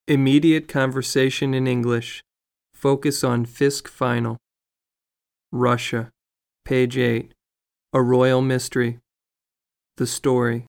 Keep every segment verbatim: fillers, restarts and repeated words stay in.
Immediate conversation in English. Focus on Fisk Final. Russia. Page eight. A Royal Mystery. The story.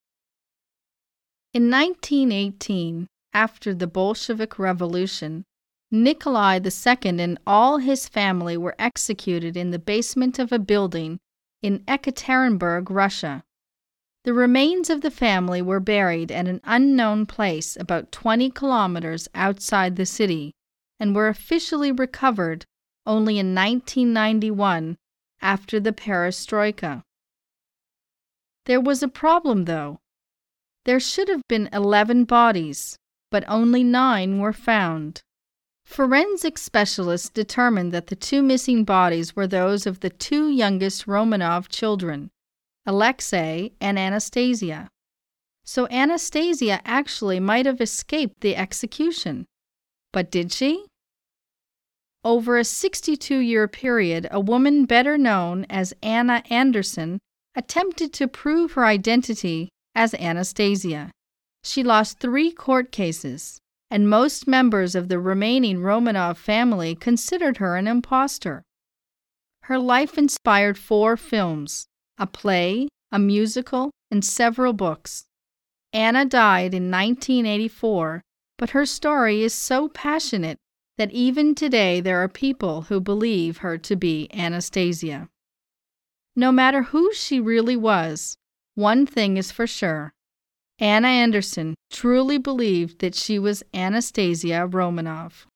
In nineteen eighteen, after the Bolshevik Revolution, Nikolai the Second and all his family were executed in the basement of a building in Ekaterinburg, Russia. The remains of the family were buried at an unknown place about twenty kilometers outside the city and were officially recovered only in nineteen ninety-one after the perestroika. There was a problem, though. There should have been eleven bodies, but only nine were found. Forensic specialists determined that the two missing bodies were those of the two youngest Romanov children, Alexei and Anastasia. So Anastasia actually might have escaped the execution. But did she? Over a sixty-two-year period, a woman better known as Anna Anderson attempted to prove her identity as Anastasia. She lost three court cases, and most members of the remaining Romanov family considered her an impostor. Her life inspired four films, a play, a musical, and several books. Anna died in nineteen eighty-four, but her story is so passionate that even today there are people who believe her to be Anastasia. No matter who she really was, one thing is for sure. Anna Anderson truly believed that she was Anastasia Romanov.